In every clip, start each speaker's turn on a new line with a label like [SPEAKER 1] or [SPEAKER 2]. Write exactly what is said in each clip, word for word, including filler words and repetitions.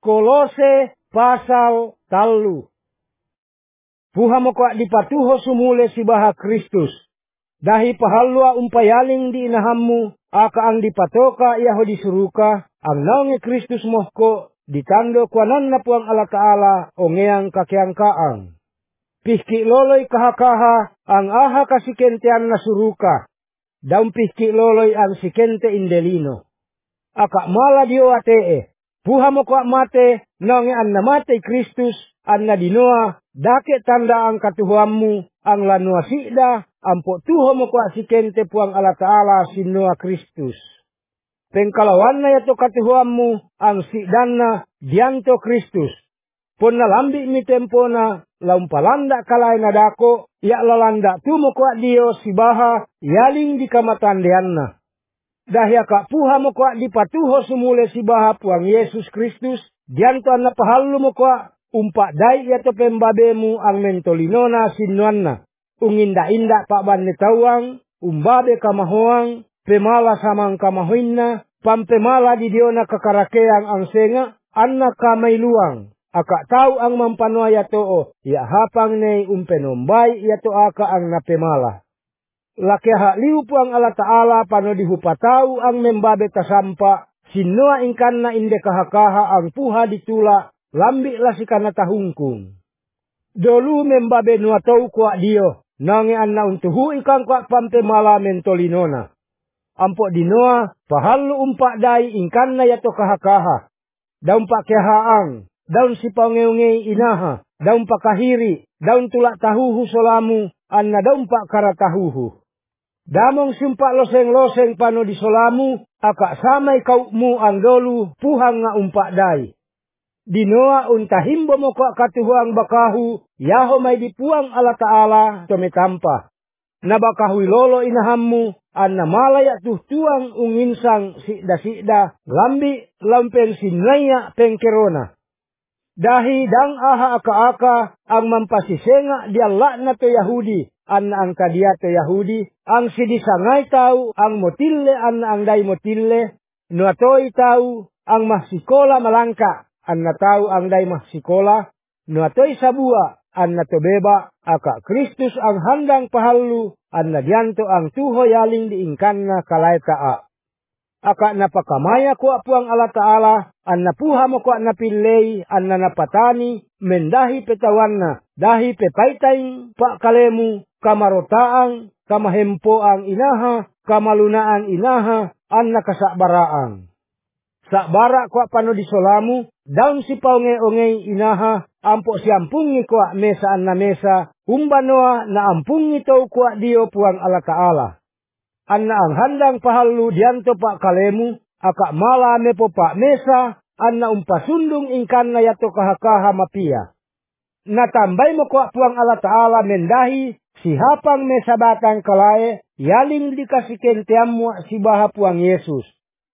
[SPEAKER 1] Kolose pasal talu. Puha moka dipatuho sumule sibaha Kristus. Dahi pahalua umpayaling di inahammu, aka ang dipatoka yaho disuruka, ang naungi Kristus mohko, ditando kuanan na puang ala Ta'ala, ongeang kakiangkaang. Pihki loloy kahakaha, ang aha kasikentian na suruka, daun pihki loloy ang sikente indelino. Aka mala dio atee, puha mo ko mate, nang an namate Kristus, an na dinoa, dake tanda ang katuhuammu, ang lanua sida, ampo tuho mo ko sikente puang ala Ta'ala sinua Kristus. Pengkalawan na yato katuhuammu, ang sidana, dianto Kristus. Pon nalambi mi tempo na, laumpalanda kalay na dako, ya lalanda tumo ko dio sibaha, yaling di kamatandian na. Dahya ka puha mo ko di patuho sumule sibaha puang Yesus Kristus, dianto an napahalu mo ko, umpa day yato pembabemu ang mentolinona sinuan na. Unginda-inda pa banetawang, umbabe kamahoang, pemala samang kamahoin na, pampemala di diona kakarakeang ang senga, anak kamailuang. Aka tau ang mampanwa yato o, ya hapang nei umpenombay yato aka ang napemala. Lakiha liu po ang ala Ta'ala pano dihupatau ang membabe tasampa, sinua ingkan na inde kahakaha ang puha ditula, lambi lasikan na tahungkung. Dolu membabe nuatau kwa dio, nange anna untuhu ikang kwa pampemala mentolinona. Ampo dinoa, pahalu umpak dai ingkan na yato kahakaha. Daun pak kehaang. Daun si pangeungei inaha, daun pakahiri, daun tulak tahuhu solamu, anna daun pak karatahuhu. Damong sumpak loseng-loseng pano di solamu, akak samai kaukmu ang dolu, puhang nga umpak dai. Dinoa untahimbo mo kwa katuhuang bakahu, yaho may dipuang ala Ta'ala, tometampa. Nabakahui lolo inahammu, anna malaya tuhtuang unginsang sikda-sikda, lambi lampen sinaya pengkerona. Dahi dang aha aka-aka ang mampasisenga dialak na to Yahudi, an ang kadia to Yahudi, ang sidisangay tau, ang motille an ang day motille, nuatoy tau, ang mahsikola malangka, an na tau ang day mahsikola, nuatoy sabua, an na to beba, aka Kristus ang handang pahalu, an na dianto ang tuho yaling diingkan na kalaytaa. Aka napakamaya ko apuang ala Ta'ala, an napuha mo ko napilay, an na napatani, mendahi petawan na, dahi pepaitay pa kalemu, kamarotaang, kamahempoang inaha, kamalunaang inaha, an nakasakbaraang. Sakbara ko pano di solamu, daun si paunge-ungei inaha, ampo si ampungi ko mesaan na mesa, umbanoa na ampungi tau ko dio puang ala Ta'ala. Anna ang handang pahalu dianto pak kalemu, akak mala mepo pak mesa, anna umpasundung ingkan na yato kahakaha mapia. Natambay mo ko puang ala Ta'ala mendahi, sihapang mesa batang kalae, yaling dikasiken tiamu sibaha puang Yesus.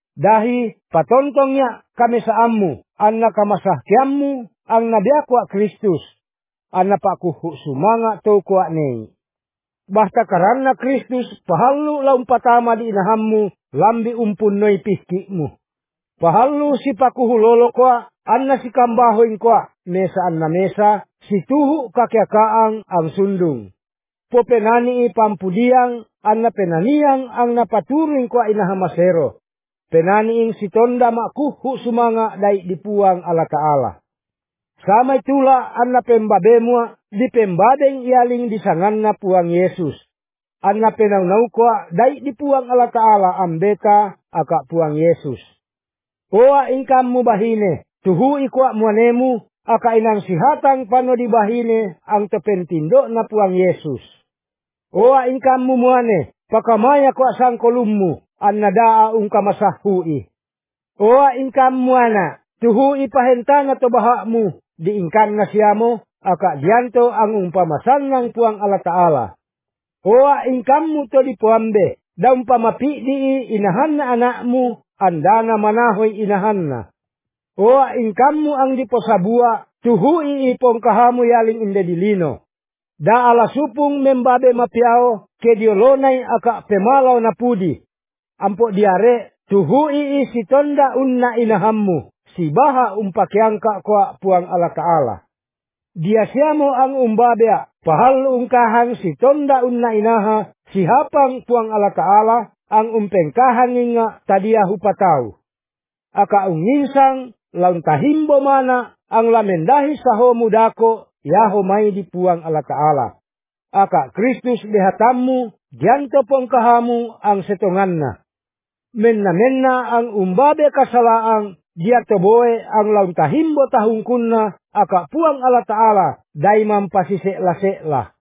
[SPEAKER 1] Dahi patontongnya kami saammu, anna kamasah kiammu, ang nabiakwa Kristus, anna pakuhu sumanga tau kuak nei. Basta karana Kristus pahalu laum patama di inahammu, lambi umpun noi pihkimu. Pahalu si pakuhu lolo kwa, anna si kambahoin kwa, mesa anna mesa, si tuhu kakiakaang ang sundung. Po penani pampudiang, anna penaniang ang napaturing kwa inahamasero. Penaniing si tonda makuhu sumanga dai dipuang ala Ta'ala. Samay tula anna pembabemua, di pembadeng ialing disangan na puang Yesus. Anna penaunaw kwa, day di puang ala Ta'ala ambeta, aka puang Yesus. Oa ingkam mo bahine, tuhui kwa muanemu, aka inang sihatang pano di bahine, ang tepentindo na puang Yesus. Oa ingkam mo muane, pakamaya kwa sang kolummu, anna daa ungkamasahui. Oa ingkam muana, tuhui pahentana to bahakmu, diingkan na siyamo, aka dianto ang umpamasan ng puang ala Ta'ala. Oa ingkam mo to di puambe, da umpamapi di inahan na anakmu, anda na manahoy inahan na. Oa ingkam mo ang di posabua, tuhui ipong kahamu yaling indedilino. Da ala supung membabe mapiao, kediolonay aka pemalaw na pudi. Ampo diare, tuhui si tonda unna inahammu, si baha umpakiangka kwa puang ala Ta'ala. Dia siamo ang umbabea pahal ungkahang si tonda unna inaha si hapang puang ala Ta'ala ang umpengkahan nga tadia hupatau. Aka unginsang laun tahimbo mana ang lamendahi saho mudako yaho may di puang ala Ta'ala. Aka Kristus lihatammu dianto pongkahamu ang setonganna. Menna-menna ang umbabe kasalaang dia toboe ang laun tahimbo tahungkunna aka puang ala Ta'ala daimam pasisek-lasek lah.